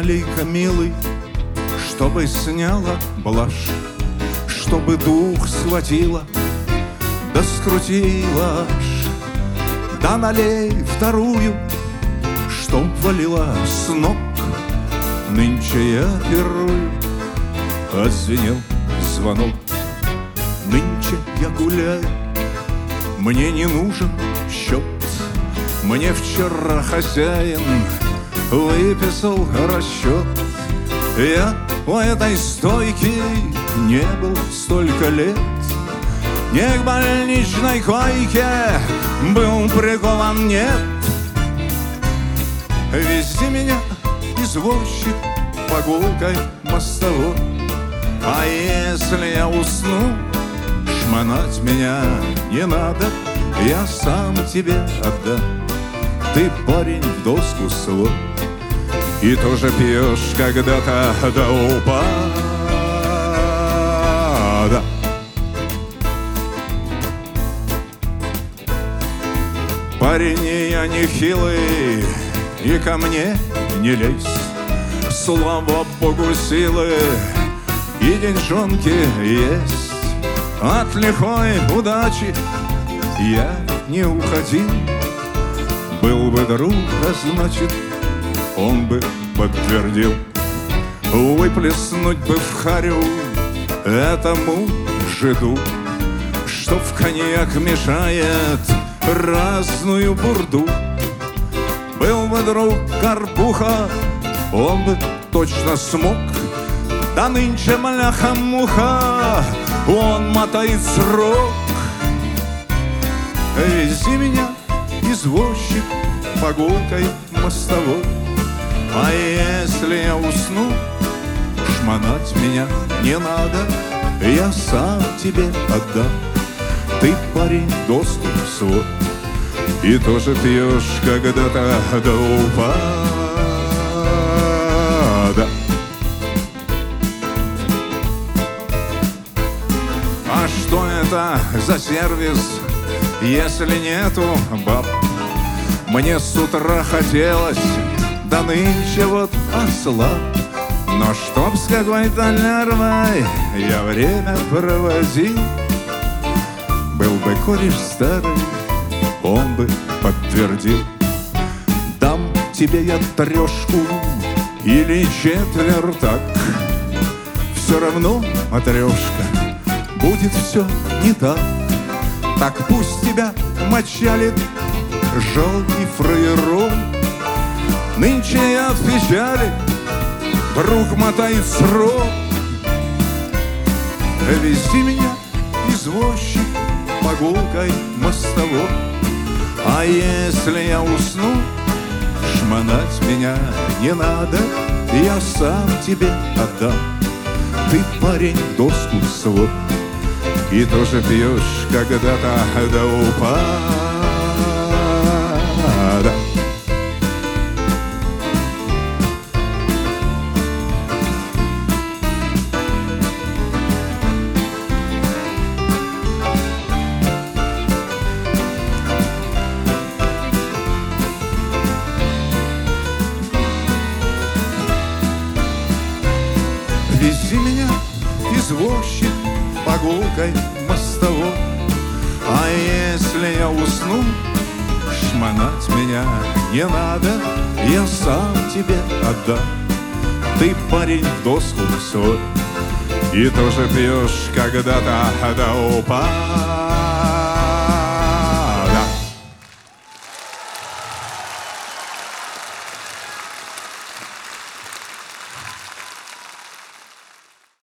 лейка, милый, чтобы сняла блажь, чтобы дух схватила, да скрутила аж. Да налей вторую, чтоб валила с ног. Нынче я пирую, отзвенел звонок. Нынче я гуляю, мне не нужен счет. Мне вчера хозяин выписал расчет. Я у этой стойки не был столько лет. Не к больничной койке был прикован, нет. Вези меня, извозчик, прогулкой мостовой. А если я усну, шмонать меня не надо, я сам тебе отдам. Ты, парень, в доску свой, и тоже пьешь когда-то до упада. Парень, я не хилый, и ко мне не лезь. Слава Богу, силы и деньжонки есть. От лихой удачи я не уходил. Был бы друг, а значит, он бы подтвердил. Выплеснуть бы в харю этому жиду, что в коньяк мешает разную бурду. Был бы друг Карпуха, он бы точно смог. Да нынче мляха-муха, он мотает срок. Вези меня, извозчик, прогулкой мостовой. А если я усну, шмонать меня не надо, я сам тебе отдам. Ты, парень, доску свой, и тоже пьешь когда-то до упада. А что это за сервис, если нету баб? Мне с утра хотелось, да нынче вот ослаб. Но чтоб с какой-то нервой я время проводил, был бы кореш старый, он бы подтвердил. Дам тебе я трешку или четвертак, все равно, матрешка, будет все не так. Так пусть тебя мочалит жалкий фраерон. Нынче я в печали, друг мотает срок. Вези меня, извозчик, прогулкой мостовой. А если я усну, шмонать меня не надо, я сам тебе отдам. Ты, парень, доску свой, и тоже пьешь когда-то до упада. Вези меня, извозчик, прогулкой мостовой. А если я усну, шмонать меня не надо, я сам тебе отдам. Ты, парень, в доску свой, и тоже пьешь когда-то до упада.